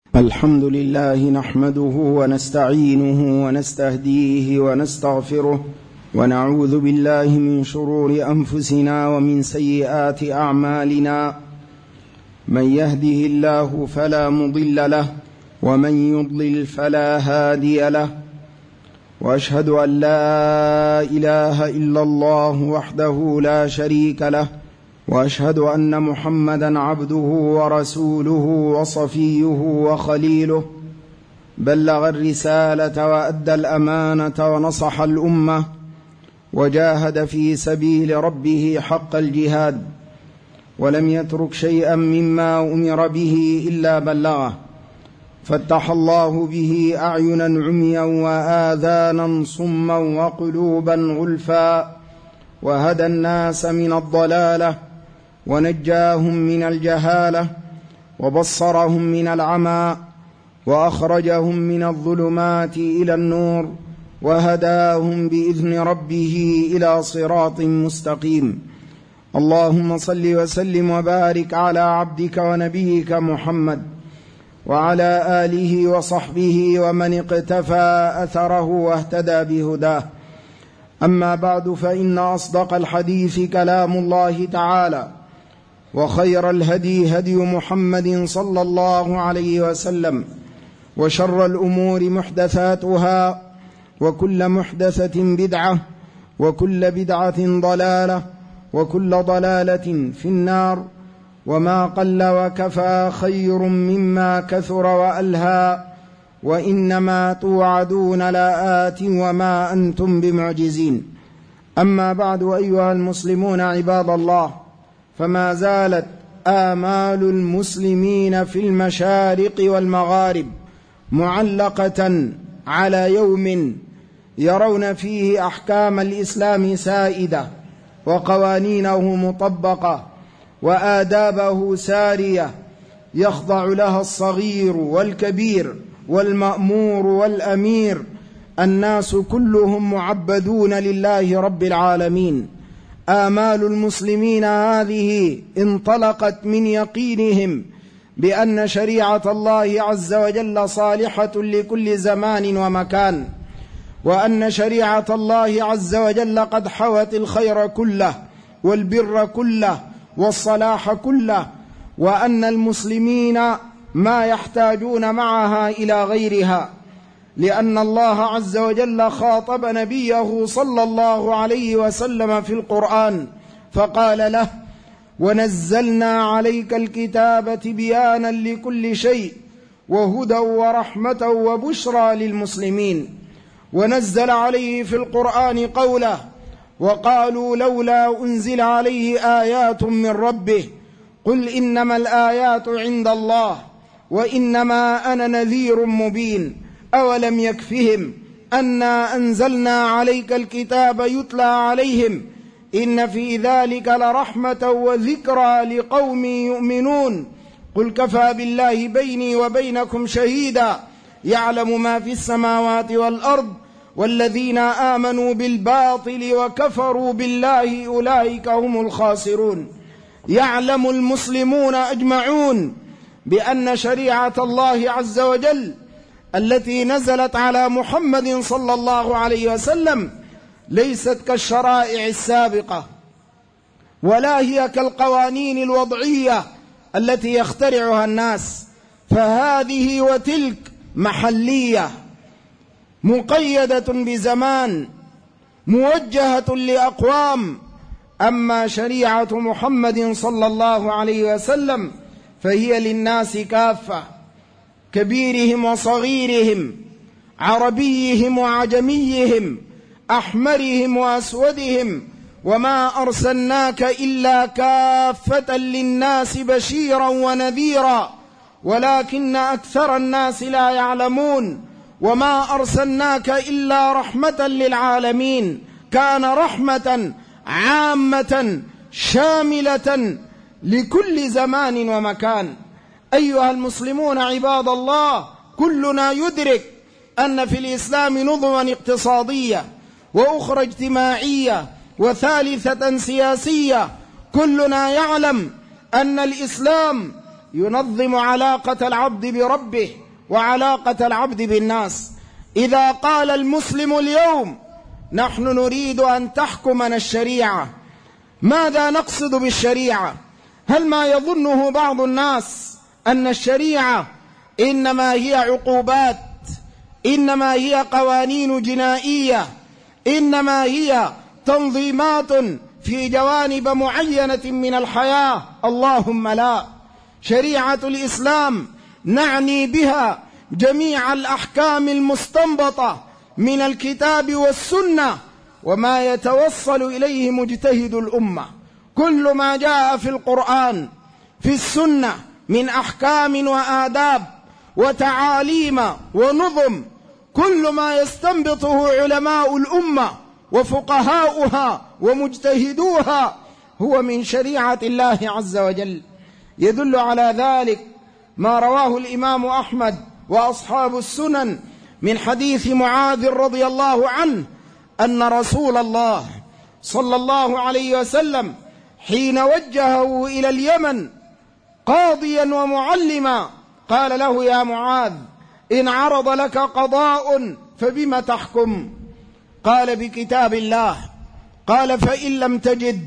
الحمد لله نحمده ونستعينه ونستهديه ونستغفره ونعوذ بالله من شرور أنفسنا ومن سيئات أعمالنا. من يهده الله فلا مضل له ومن يضلل فلا هادي له، وأشهد أن لا إله إلا الله وحده لا شريك له، وأشهد أن محمدًا عبده ورسوله وصفيه وخليله، بلغ الرسالة وأدى الأمانة ونصح الأمة وجاهد في سبيل ربه حق الجهاد، ولم يترك شيئا مما أمر به إلا بلغه، فتح الله به أعينا عميا وآذانا صما وقلوبا غلفا، وهدى الناس من الضلالة ونجاهم من الجهالة وبصرهم من العمى وأخرجهم من الظلمات إلى النور وهداهم بإذن ربه إلى صراط مستقيم. اللهم صل وسلم وبارك على عبدك ونبيك محمد وعلى آله وصحبه ومن اقتفى أثره واهتدى بهداه. أما بعد، فإن أصدق الحديث كلام الله تعالى، وخير الهدي هدي محمد صلى الله عليه وسلم، وشر الأمور محدثاتها، وكل محدثة بدعة، وكل بدعة ضلالة، وكل ضلالة في النار. وما قل وكفى خير مما كثر وألهى، وإنما توعدون لآت وما أنتم بمعجزين. أما بعد، أيها المسلمون عباد الله، فما زالت آمال المسلمين في المشارق والمغارب معلقة على يوم يرون فيه أحكام الإسلام سائدة، وقوانينه مطبقة، وآدابه سارية، يخضع لها الصغير والكبير والمأمور والأمير. الناس كلهم معبدون لله رب العالمين. آمال المسلمين هذه انطلقت من يقينهم بأن شريعة الله عز وجل صالحة لكل زمان ومكان، وأن شريعة الله عز وجل قد حوت الخير كله والبر كله والصلاح كله، وأن المسلمين ما يحتاجون معها إلى غيرها، لأن الله عز وجل خاطب نبيه صلى الله عليه وسلم في القرآن فقال له: ونزلنا عليك الكتاب تبيانا لكل شيء وهدى ورحمة وبشرى للمسلمين. ونزل عليه في القرآن قوله: وقالوا لولا أنزل عليه آيات من ربه قل إنما الآيات عند الله وإنما أنا نذير مبين أولم يكفهم أنا أنزلنا عليك الكتاب يتلى عليهم إن في ذلك لرحمة وذكرى لقوم يؤمنون قل كفى بالله بيني وبينكم شهيدا يعلم ما في السماوات والأرض والذين آمنوا بالباطل وكفروا بالله أولئك هم الخاسرون. يعلم المسلمون أجمعون بأن شريعة الله عز وجل التي نزلت على محمد صلى الله عليه وسلم ليست كالشرائع السابقة، ولا هي كالقوانين الوضعية التي يخترعها الناس، فهذه وتلك محلية مقيدة بزمان موجهة لأقوام. أما شريعة محمد صلى الله عليه وسلم فهي للناس كافة، كبيرهم وصغيرهم، عربيهم وعجميهم، أحمرهم وأسودهم، وما أرسلناك إلا كافة للناس بشيرا ونذيرا ولكن أكثر الناس لا يعلمون. وما أرسلناك إلا رحمة للعالمين، كان رحمة عامة شاملة لكل زمان ومكان. أيها المسلمون عباد الله، كلنا يدرك أن في الإسلام نظما اقتصادية وأخرى اجتماعية وثالثة سياسية. كلنا يعلم أن الإسلام ينظم علاقة العبد بربه وعلاقة العبد بالناس. إذا قال المسلم اليوم نحن نريد أن تحكمنا الشريعة، ماذا نقصد بالشريعة؟ هل ما يظنه بعض الناس أن الشريعة إنما هي عقوبات، إنما هي قوانين جنائية، إنما هي تنظيمات في جوانب معينة من الحياة؟ اللهم لا. شريعة الإسلام نعني بها جميع الأحكام المستنبطة من الكتاب والسنة وما يتوصل إليه مجتهد الأمة. كل ما جاء في القرآن في السنة من أحكام وآداب وتعاليم ونظم، كل ما يستنبطه علماء الأمة وفقهاؤها ومجتهدوها هو من شريعة الله عز وجل. يدل على ذلك ما رواه الإمام أحمد وأصحاب السنن من حديث معاذ رضي الله عنه أن رسول الله صلى الله عليه وسلم حين وجهه إلى اليمن قاضيا ومعلما قال له: يا معاذ، إن عرض لك قضاء فبما تحكم؟ قال: بكتاب الله. قال: فإن لم تجد،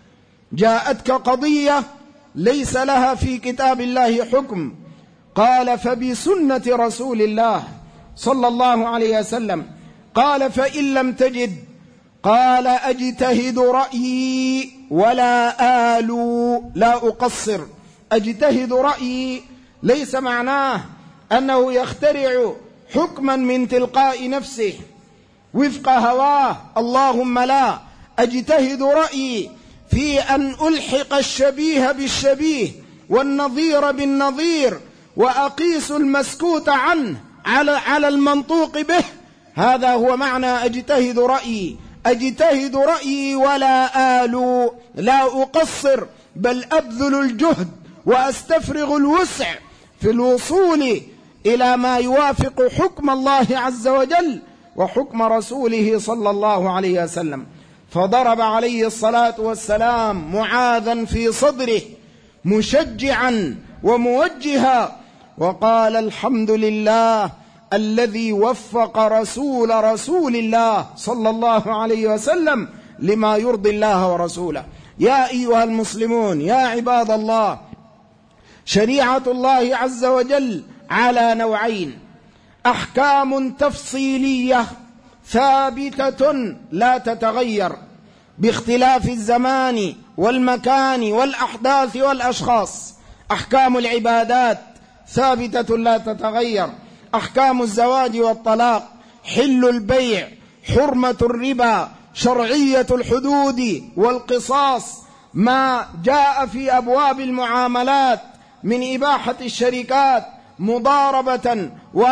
جاءتك قضية ليس لها في كتاب الله حكم، قال: فبسنة رسول الله صلى الله عليه وسلم. قال: فإن لم تجد، قال: أجتهد رأيي ولا آلو، لا أقصر. أجتهد رأيي ليس معناه أنه يخترع حكما من تلقاء نفسه وفق هواه، اللهم لا. أجتهد رأيي في أن ألحق الشبيه بالشبيه والنظير بالنظير وأقيس المسكوت عنه على المنطوق به. هذا هو معنى أجتهد رأيي. أجتهد رأيي ولا آلو، لا أقصر، بل أبذل الجهد وأستفرغ الوسع في الوصول إلى ما يوافق حكم الله عز وجل وحكم رسوله صلى الله عليه وسلم. فضرب عليه الصلاة والسلام معاذا في صدره مشجعا وموجها وقال: الحمد لله الذي وفق رسول الله صلى الله عليه وسلم لما يرضي الله ورسوله. يا أيها المسلمون، يا عباد الله، شريعة الله عز وجل على نوعين: أحكام تفصيلية ثابتة لا تتغير باختلاف الزمان والمكان والأحداث والأشخاص. أحكام العبادات ثابتة لا تتغير: أحكام الزواج والطلاق، حل البيع، حرمة الربا، شرعية الحدود والقصاص، ما جاء في أبواب المعاملات من إباحة الشركات، مضاربة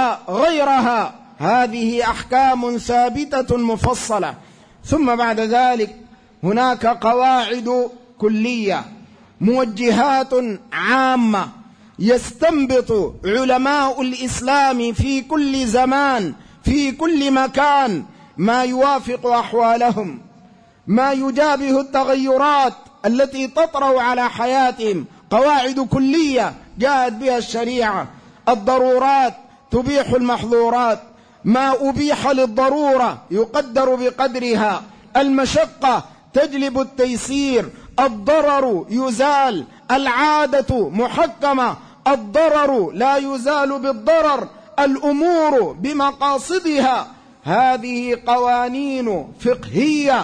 وغيرها. هذه أحكام ثابتة مفصلة. ثم بعد ذلك هناك قواعد كلية، موجهات عامة يستنبط علماء الإسلام في كل زمان في كل مكان ما يوافق أحوالهم، ما يجابه التغيرات التي تطرأ على حياتهم. قواعد كلية جاءت بها الشريعة. الضرورات تبيح المحظورات، ما أبيح للضرورة يقدر بقدرها، المشقة تجلب التيسير، الضرر يزال، العادة محكمة، الضرر لا يزال بالضرر، الأمور بمقاصدها. هذه قوانين فقهية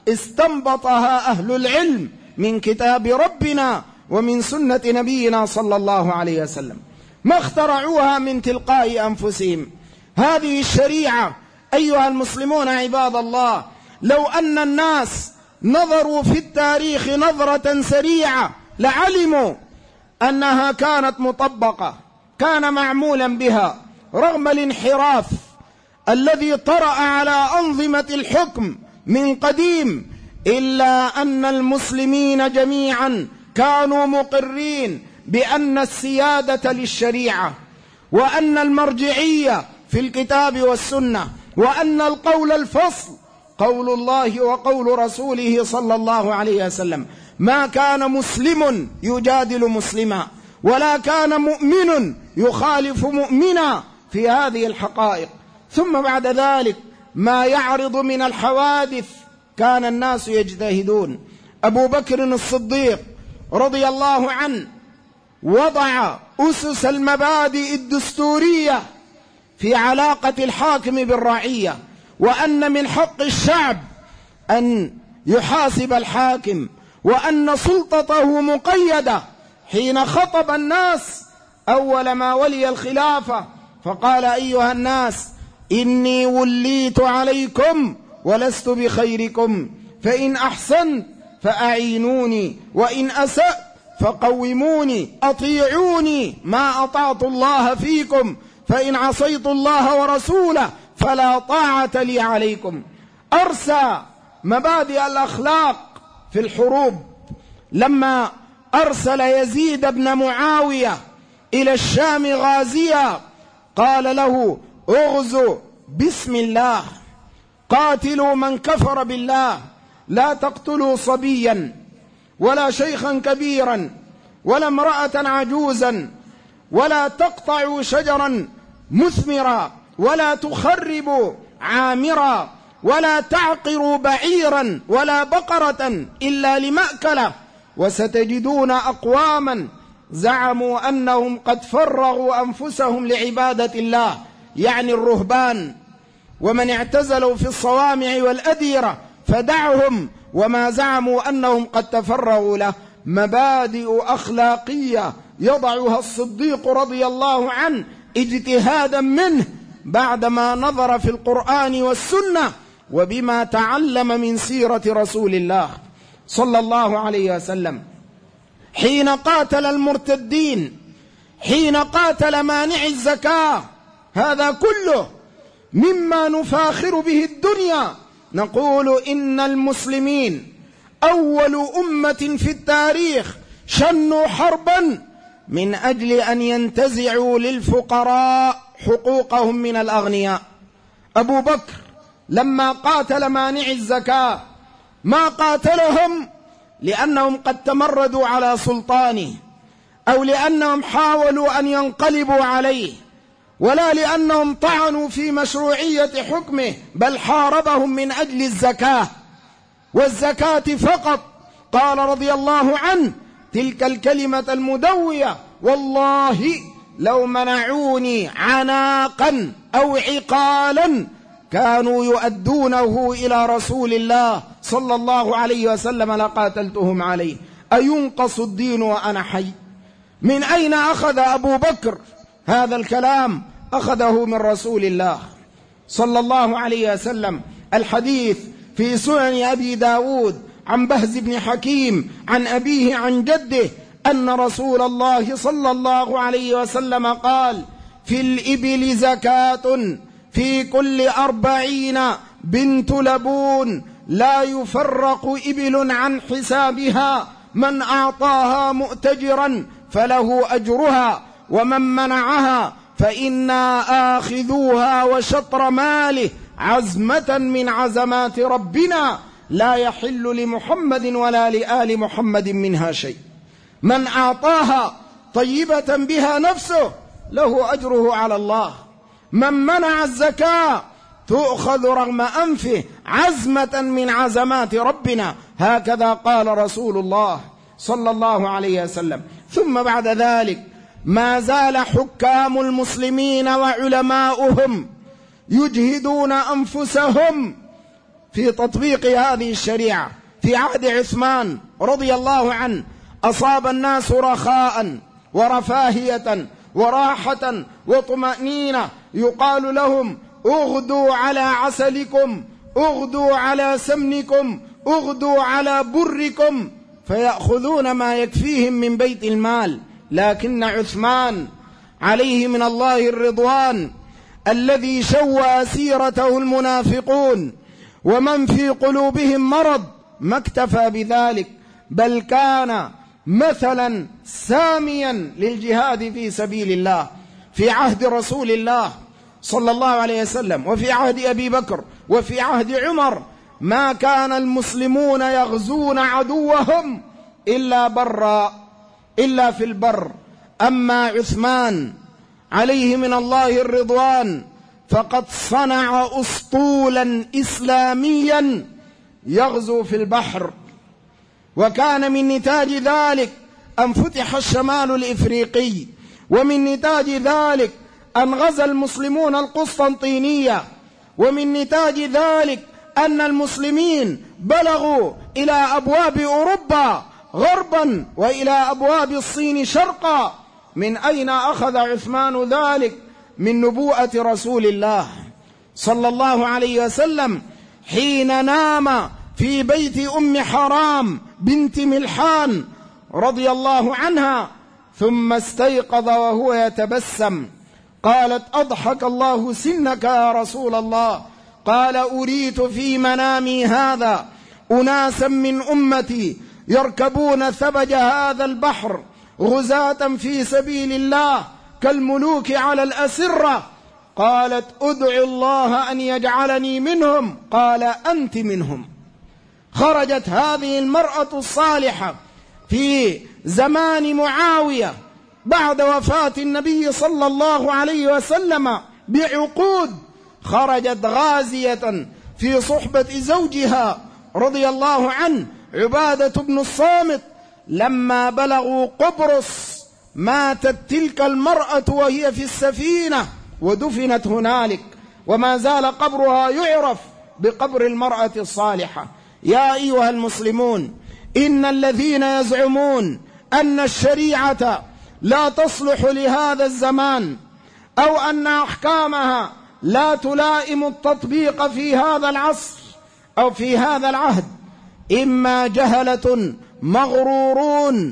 استنبطها أهل العلم من كتاب ربنا ومن سنة نبينا صلى الله عليه وسلم، ما اخترعوها من تلقاء أنفسهم. هذه الشريعة أيها المسلمون عباد الله، لو أن الناس نظروا في التاريخ نظرة سريعة لعلموا أنها كانت مطبقة، كان معمولا بها، رغم الانحراف الذي طرأ على أنظمة الحكم من قديم، إلا أن المسلمين جميعا كانوا مقرين بأن السيادة للشريعة، وأن المرجعية في الكتاب والسنة، وأن القول الفصل قول الله وقول رسوله صلى الله عليه وسلم. ما كان مسلم يجادل مسلما، ولا كان مؤمن يخالف مؤمنا في هذه الحقائق. ثم بعد ذلك ما يعرض من الحوادث كان الناس يجتهدون. أبو بكر الصديق رضي الله عنه وضع أسس المبادئ الدستورية في علاقة الحاكم بالرعية، وأن من حق الشعب أن يحاسب الحاكم، وأن سلطته مقيدة. حين خطب الناس أول ما ولي الخلافة فقال: أيها الناس، إني وليت عليكم ولست بخيركم، فإن أحسنت فأعينوني، وإن أسأت فقوموني، أطيعوني ما أطعت الله فيكم، فإن عصيت الله ورسوله فلا طاعة لي عليكم. أرسى مبادئ الأخلاق في الحروب. لما أرسل يزيد بن معاوية إلى الشام غازيا قال له: اغزوا بسم الله، قاتلوا من كفر بالله، لا تقتلوا صبيا ولا شيخا كبيرا ولا امرأة عجوزا، ولا تقطعوا شجرا مثمرا، ولا تخربوا عامرا، ولا تعقروا بعيرا ولا بقرة إلا لمأكله، وستجدون أقواما زعموا أنهم قد فرغوا أنفسهم لعبادة الله، يعني الرهبان، ومن اعتزلوا في الصوامع والأديرة فدعهم، وما زعموا أنهم قد تفرغوا له. مبادئ أخلاقية يضعها الصديق رضي الله عنه اجتهادا منه بعدما نظر في القرآن والسنة وبما تعلم من سيرة رسول الله صلى الله عليه وسلم. حين قاتل المرتدين، حين قاتل مانع الزكاة، هذا كله مما نفاخر به الدنيا. نقول إن المسلمين أول أمة في التاريخ شنوا حربا من أجل أن ينتزعوا للفقراء حقوقهم من الأغنياء. أبو بكر لما قاتل مانع الزكاة ما قاتلهم لأنهم قد تمردوا على سلطانه أو لأنهم حاولوا أن ينقلبوا عليه، ولا لأنهم طعنوا في مشروعية حكمه، بل حاربهم من أجل الزكاة والزكاة فقط. قال رضي الله عنه تلك الكلمة المدوية: والله لو منعوني عناقا أو عقالا كانوا يؤدونه إلى رسول الله صلى الله عليه وسلم لقاتلتهم عليه. أينقص الدين وأنا حي؟ من أين أخذ أبو بكر هذا الكلام؟ أخذه من رسول الله صلى الله عليه وسلم. الحديث في سنن أبي داود عن بهز بن حكيم عن أبيه عن جده أن رسول الله صلى الله عليه وسلم قال: في الإبل زكاة في كل 40 بنت لبون، لا يفرق إبل عن حسابها، من أعطاها مؤتجرا فله أجرها، ومن منعها فإنا آخذوها وشطر ماله عزمة من عزمات ربنا، لا يحل لمحمد ولا لآل محمد منها شيء. من أعطاها طيبة بها نفسه له أجره على الله، من منع الزكاة تؤخذ رغم أنفه عزمة من عزمات ربنا. هكذا قال رسول الله صلى الله عليه وسلم. ثم بعد ذلك ما زال حكام المسلمين وعلماؤهم يجهدون أنفسهم في تطبيق هذه الشريعة. في عهد عثمان رضي الله عنه أصاب الناس رخاء ورفاهية وراحة وطمأنينة، يقال لهم: اغدوا على عسلكم، اغدوا على سمنكم، اغدوا على بركم، فيأخذون ما يكفيهم من بيت المال. لكن عثمان عليه من الله الرضوان الذي شوى سيرته المنافقون ومن في قلوبهم مرض ما اكتفى بذلك، بل كان مثلا ساميا للجهاد في سبيل الله في عهد رسول الله صلى الله عليه وسلم، وفي عهد أبي بكر، وفي عهد عمر. ما كان المسلمون يغزون عدوهم إلا في البر أما عثمان عليه من الله الرضوان فقد صنع أسطولا إسلاميا يغزو في البحر، وكان من نتاج ذلك أن فتح الشمال الإفريقي، ومن نتاج ذلك أن غزا المسلمون القسطنطينية، ومن نتاج ذلك أن المسلمين بلغوا إلى أبواب أوروبا غربا وإلى أبواب الصين شرقا. من أين أخذ عثمان ذلك؟ من نبوءة رسول الله صلى الله عليه وسلم حين نام في بيت أم حرام بنت ملحان رضي الله عنها، ثم استيقظ وهو يتبسم. قالت: أضحك الله سنك يا رسول الله. قال: أريت في منامي هذا أناسا من أمتي يركبون ثبج هذا البحر غزاة في سبيل الله كالملوك على الأسرة. قالت: أدعو الله أن يجعلني منهم. قال: أنت منهم. خرجت هذه المرأة الصالحة في زمان معاوية بعد وفاة النبي صلى الله عليه وسلم بعقود، خرجت غازية في صحبة زوجها رضي الله عنه عبادة بن الصامت. لما بلغوا قبرص ماتت تلك المرأة وهي في السفينة ودفنت هنالك، وما زال قبرها يعرف بقبر المرأة الصالحة. يا أيها المسلمون، إن الذين يزعمون أن الشريعة لا تصلح لهذا الزمان أو أن أحكامها لا تلائم التطبيق في هذا العصر أو في هذا العهد، إما جهلة مغرورون،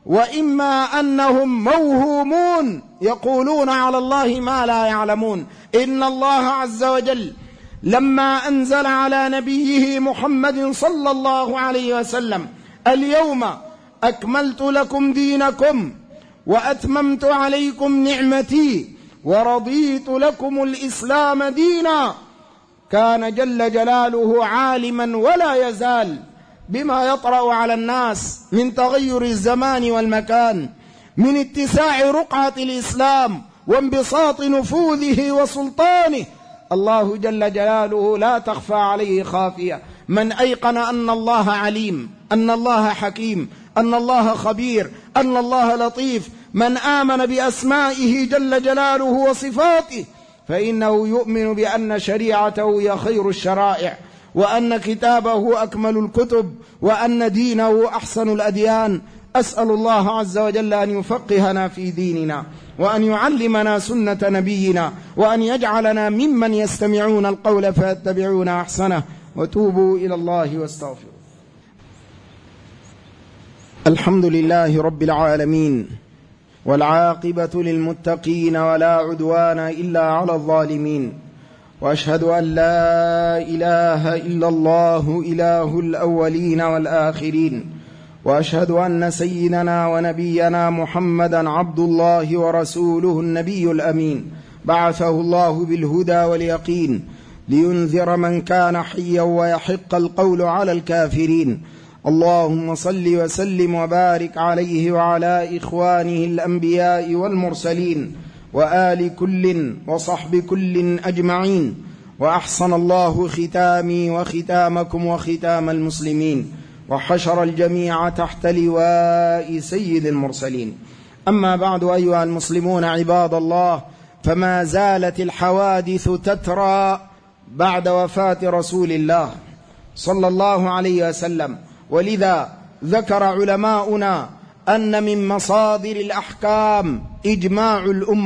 وإما أنهم موهومون يقولون على الله ما لا يعلمون. إن الله عز وجل لما أنزل على نبيه محمد صلى الله عليه وسلم: اليوم أكملت لكم دينكم وأتممت عليكم نعمتي ورضيت لكم الإسلام دينا، كان جل جلاله عالما ولا يزال بما يطرأ على الناس من تغير الزمان والمكان، من اتساع رقعة الإسلام وانبساط نفوذه وسلطانه. الله جل جلاله لا تخفى عليه خافية. من أيقن أن الله عليم، أن الله حكيم، أن الله خبير، أن الله لطيف، من آمن بأسمائه جل جلاله وصفاته، فإنه يؤمن بأن شريعته هي خير الشرائع، وأن كتابه أكمل الكتب، وأن دينه أحسن الأديان. أسأل الله عز وجل أن يفقهنا في ديننا، وأن يعلمنا سنة نبينا، وأن يجعلنا ممن يستمعون القول فيتبعون أحسنه. وتوبوا إلى الله واستغفروا. الحمد لله رب العالمين، والعاقبة للمتقين، ولا عدوان إلا على الظالمين، وأشهد أن لا إله إلا الله إله الأولين والآخرين، وأشهد أن سيدنا ونبينا محمدا عبد الله ورسوله النبي الأمين، بعثه الله بالهدى واليقين لينذر من كان حيا ويحق القول على الكافرين. اللهم صل وسلم وبارك عليه وعلى إخوانه الأنبياء والمرسلين وآل كل وصحب كل أجمعين. وأحسن الله ختامي وختامكم وختام المسلمين، وحشر الجميع تحت لواء سيد المرسلين. أما بعد، أيها المسلمون عباد الله، فما زالت الحوادث تترى بعد وفاة رسول الله صلى الله عليه وسلم، ولذا ذكر علماؤنا أن من مصادر الأحكام إجماع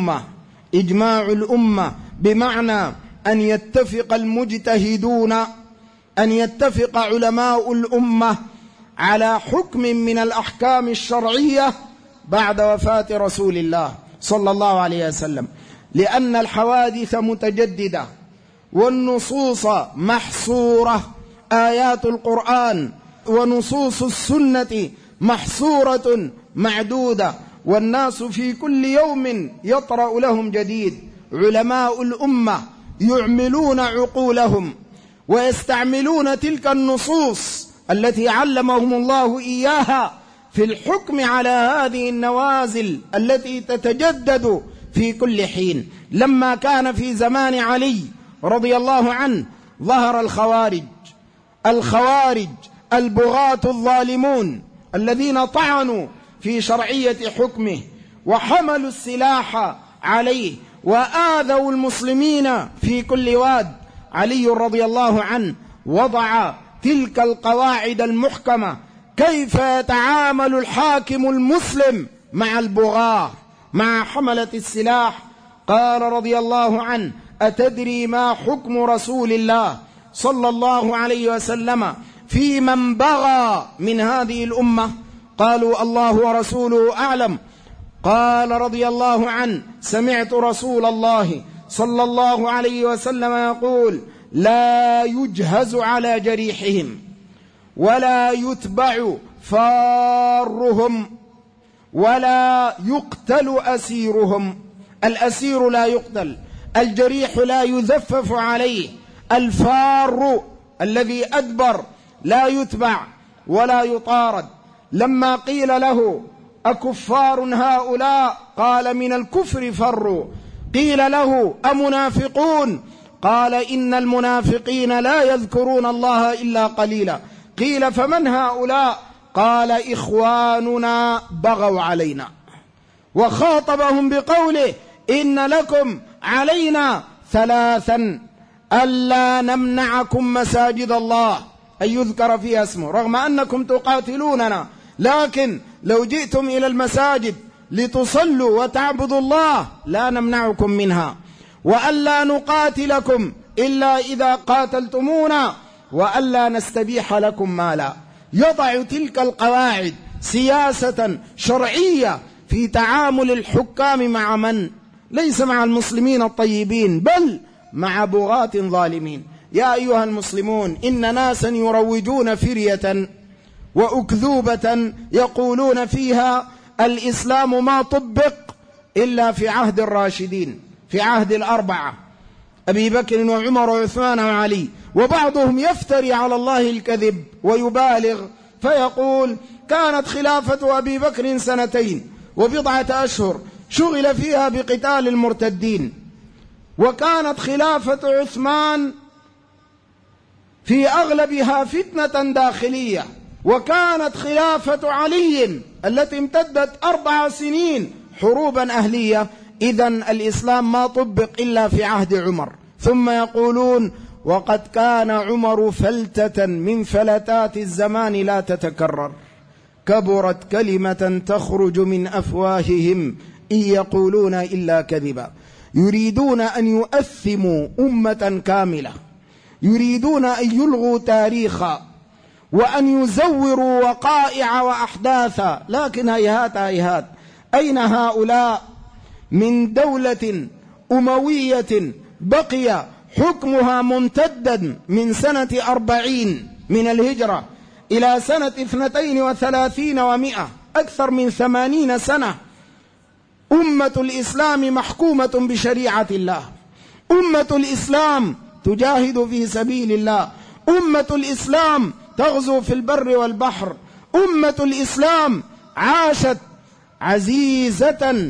الأمة، بمعنى أن يتفق المجتهدون، أن يتفق علماء الأمة على حكم من الأحكام الشرعية بعد وفاة رسول الله صلى الله عليه وسلم، لأن الحوادث متجددة والنصوص محصورة، آيات القرآن ونصوص السنة محصورة معدودة، والناس في كل يوم يطرأ لهم جديد. علماء الأمة يعملون عقولهم ويستعملون تلك النصوص التي علمهم الله إياها في الحكم على هذه النوازل التي تتجدد في كل حين. لما كان في زمان علي رضي الله عنه ظهر الخوارج البغاة الظالمون الذين طعنوا في شرعية حكمه وحملوا السلاح عليه وآذوا المسلمين في كل واد. علي رضي الله عنه وضع تلك القواعد المحكمة كيف يتعامل الحاكم المسلم مع البغاة مع حملة السلاح. قال رضي الله عنه: أتدري ما حكم رسول الله صلى الله عليه وسلم في من بغى من هذه الأمة؟ قالوا: الله ورسوله أعلم. قال رضي الله عنه: سمعت رسول الله صلى الله عليه وسلم يقول: لا يجهز على جريحهم ولا يتبع فارهم ولا يقتل أسيرهم. الأسير لا يقتل، الجريح لا يذفف عليه، الفار الذي أدبر لا يتبع ولا يطارد. لما قيل له: أكفار هؤلاء؟ قال: من الكفر فروا. قيل له: أمنافقون؟ قال: إن المنافقين لا يذكرون الله إلا قليلا. قيل: فمن هؤلاء؟ قال: إخواننا بغوا علينا. وخاطبهم بقوله: إن لكم علينا ثلاثا: ألا نمنعكم مساجد الله أن يذكر فيها اسمه رغم أنكم تقاتلوننا، لكن لو جئتم إلى المساجد لتصلوا وتعبدوا الله لا نمنعكم منها، وألا نقاتلكم إلا إذا قاتلتمونا، وألا نستبيح لكم مالا. يضع تلك القواعد سياسة شرعية في تعامل الحكام مع من؟ ليس مع المسلمين الطيبين، بل مع بغاة ظالمين. يا أيها المسلمون، إن ناسا يروجون فرية وأكذوبة يقولون فيها الإسلام ما طبق إلا في عهد الراشدين، في عهد الأربعة أبي بكر وعمر وعثمان وعلي. وبعضهم يفتري على الله الكذب ويبالغ فيقول: كانت خلافة أبي بكر 2 وبضعة أشهر شغل فيها بقتال المرتدين، وكانت خلافة عثمان في أغلبها فتنة داخلية، وكانت خلافة علي التي امتدت 4 سنين حروبا أهلية. إذن الإسلام ما طبق إلا في عهد عمر. ثم يقولون: وقد كان عمر فلتة من فلتات الزمان لا تتكرر، كبرت كلمة تخرج من أفواههم إن يقولون إلا كذبا. يريدون أن يؤثموا أمة كاملة، يريدون أن يلغوا تاريخا وأن يزوروا وقائع وأحداثا، لكن هيهات هيهات. أين هؤلاء من دولة أموية بقي حكمها ممتدا من سنة 40 من الهجرة إلى سنة 32 و100، أكثر من 80 سنة أمة الإسلام محكومة بشريعة الله، أمة الإسلام تجاهد في سبيل الله، أمة الإسلام تغزو في البر والبحر، أمة الإسلام عاشت عزيزة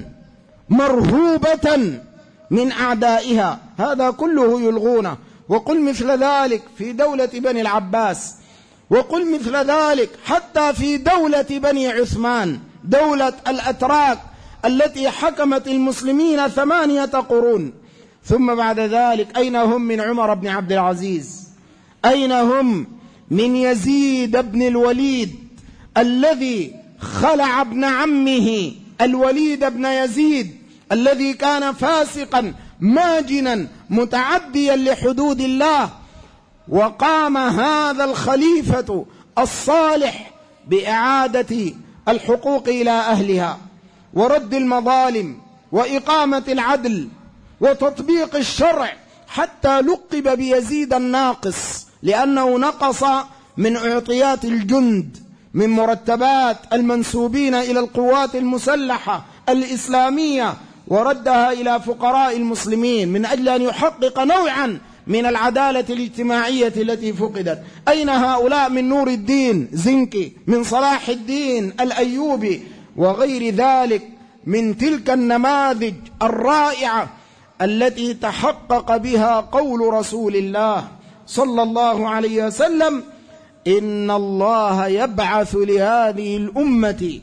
مرهوبة من أعدائها. هذا كله يلغونه. وقل مثل ذلك في دولة بني العباس، وقل مثل ذلك حتى في دولة بني عثمان، دولة الأتراك التي حكمت المسلمين 8 قرون. ثم بعد ذلك أين هم من عمر بن عبد العزيز؟ أين هم من يزيد بن الوليد الذي خلع ابن عمه الوليد بن يزيد الذي كان فاسقا ماجنا متعديا لحدود الله؟ وقام هذا الخليفة الصالح بإعادة الحقوق إلى أهلها ورد المظالم وإقامة العدل وتطبيق الشرع، حتى لقب بيزيد الناقص، لأنه نقص من أعطيات الجند، من مرتبات المنسوبين إلى القوات المسلحة الإسلامية، وردها إلى فقراء المسلمين من أجل أن يحقق نوعا من العدالة الاجتماعية التي فقدت؟ أين هؤلاء من نور الدين زنكي، من صلاح الدين الأيوبي وغير ذلك من تلك النماذج الرائعة التي تحقق بها قول رسول الله صلى الله عليه وسلم: إن الله يبعث لهذه الأمة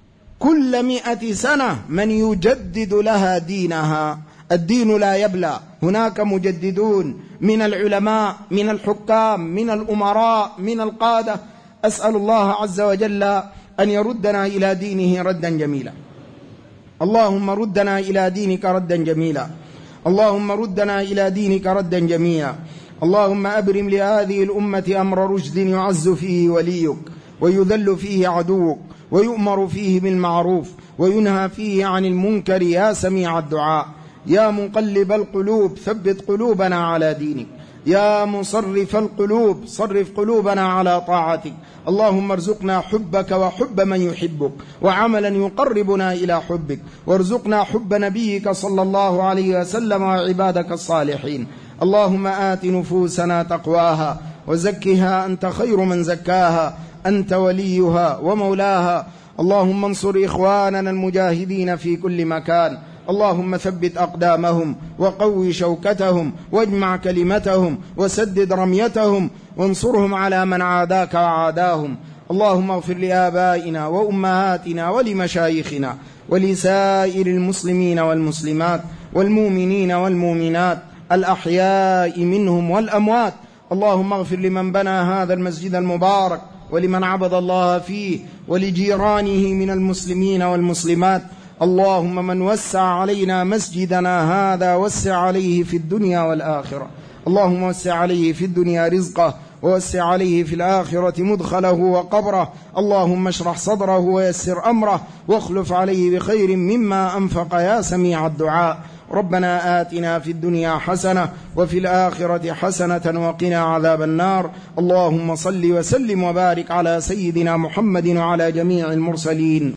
كل 100 سنة من يجدد لها دينها. الدين لا يبلى، هناك مجددون من العلماء، من الحكام، من الأمراء، من القادة. أسأل الله عز وجل أن يردنا إلى دينه ردا جميلا. اللهم ردنا إلى دينك ردا جميلا، اللهم ردنا إلى دينك ردا جميلا. اللهم أبرم لهذه الأمة أمر رشد يعز فيه وليك ويذل فيه عدوك ويؤمر فيه بالمعروف وينهى فيه عن المنكر، يا سميع الدعاء. يا مقلب القلوب ثبت قلوبنا على دينك، يا مصرف القلوب صرف قلوبنا على طاعتك. اللهم ارزقنا حبك وحب من يحبك وعملا يقربنا إلى حبك، وارزقنا حب نبيك صلى الله عليه وسلم وعبادك الصالحين. اللهم آت نفوسنا تقواها وزكها أنت خير من زكاها، أنت وليها ومولاها. اللهم انصر إخواننا المجاهدين في كل مكان، اللهم ثبت أقدامهم وقوي شوكتهم واجمع كلمتهم وسدد رميتهم وانصرهم على من عاداك وعاداهم. اللهم اغفر لآبائنا وأمهاتنا ولمشايخنا ولسائر المسلمين والمسلمات والمؤمنين والمؤمنات الأحياء منهم والأموات. اللهم اغفر لمن بنى هذا المسجد المبارك ولمن عبد الله فيه ولجيرانه من المسلمين والمسلمات. اللهم من وسع علينا مسجدنا هذا وسع عليه في الدنيا والآخرة. اللهم وسع عليه في الدنيا رزقه ووسع عليه في الآخرة مدخله وقبره. اللهم اشرح صدره ويسر أمره واخلف عليه بخير مما أنفق، يا سميع الدعاء. ربنا آتنا في الدنيا حسنة وفي الآخرة حسنة وقنا عذاب النار. اللهم صل وسلم وبارك على سيدنا محمد وعلى جميع المرسلين.